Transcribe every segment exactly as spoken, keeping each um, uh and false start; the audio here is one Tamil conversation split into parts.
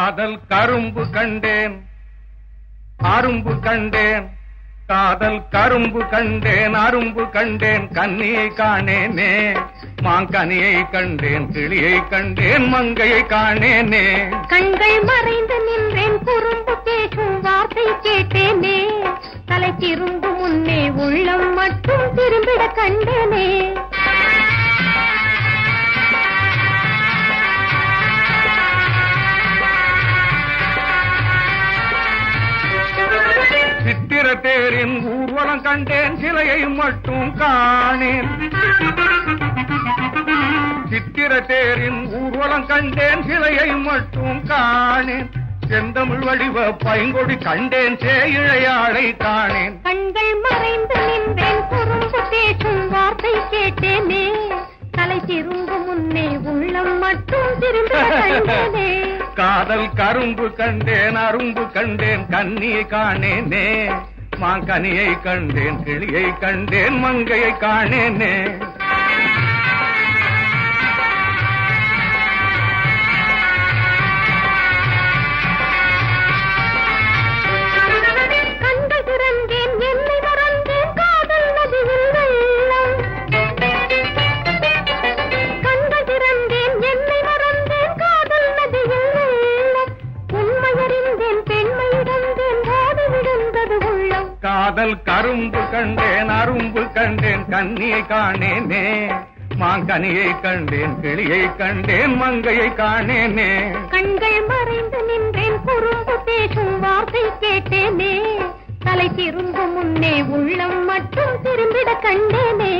காதல் கரும்பு கண்டேன் அரும்பு கண்டேன் காதல் கரும்பு கண்டேன் அரும்பு கண்டேன் கன்னியை காணேனே மாங்கனியை கண்டேன் கிளியை கண்டேன் மங்கையை காணேனே கண்கள் மறைந்து நின்றேன் குறும்பு பேசும் வார்த்தை கேட்டேனே தலை திரும்பு முன்னே உள்ளம் மட்டும் திரும்பிட கண்டேனே சித்திர தேரின் ஊர்வலம் கண்டேன் சிலையை மட்டும் காணேன் சித்திர தேரின் ஊர்வலம் கண்டேன் சிலையை மட்டும் காணேன் செந்தமிழ் வடிவ பைங்கொடி கண்டேன் சேயிழையாளை காணேன் கண்கள் மறைந்து நின்றேன் குறும்பு பேசும் வார்த்தை கேட்டேனே தலை திரும்பு முன்னே உள்ளம் மட்டும் திரும்ப கண்டேனே காதல் கரும்பு கண்டேன் அரும்பு கண்டேன் கன்னியை காணேனே மாங்கனியை கண்டேன் கிளியை கண்டேன் மங்கையை காணேனே கண்டு திறந்தேன் என்னை மறந்தேன் காதல் நதியில் வெள்ளம் கண்டு திறந்தேன் என்னை மறந்தேன் காதல் நதியில் வெள்ளம் உண்மையறிந்தேன் பெண்மை இழந்தேன் போது விழுந்தது உள்ளம் காதல் கரும்பு கண்டேன் அரும்பு கண்டேன் கன்னியை காணேனே மாங்கனியை கண்டேன் கிளியை கண்டேன் மங்கையை காணேனே கண்கள் மறைந்து நின்றேன் குறும்பு பேசும் வார்த்தை கேட்டேனே தலை திரும்பு முன்னே உள்ளம் மட்டும் திரும்பிட கண்டேனே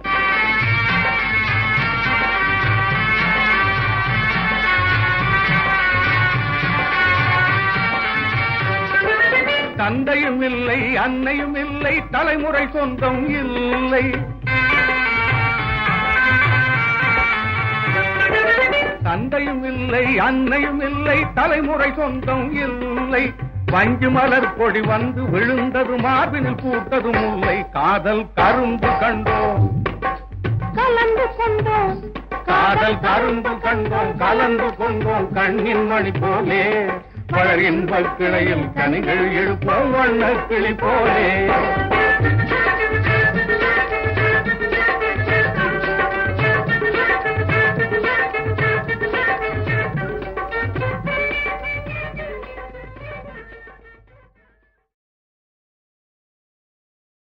தந்தையும் இல்லை அன்னையும் இல்லை தலைமுறை சொந்தம் இல்லை தந்தையும் இல்லை அன்னையும் இல்லை தலைமுறை சொந்தம் இல்லை வஞ்சு மலர் பொடி வந்து விழுந்தது மார்பினில் பூத்ததும் இல்லை காதல் கரும்பு கண்டோம் கலந்து கொண்டோம் காதல் கரும்பு கண்டோம் கலந்து கொண்டோம் கண்ணின் மணி போலே வளர் இன்பக் கிளையில் கனிகள் எழுப்போம் வண்ண கிளி போலே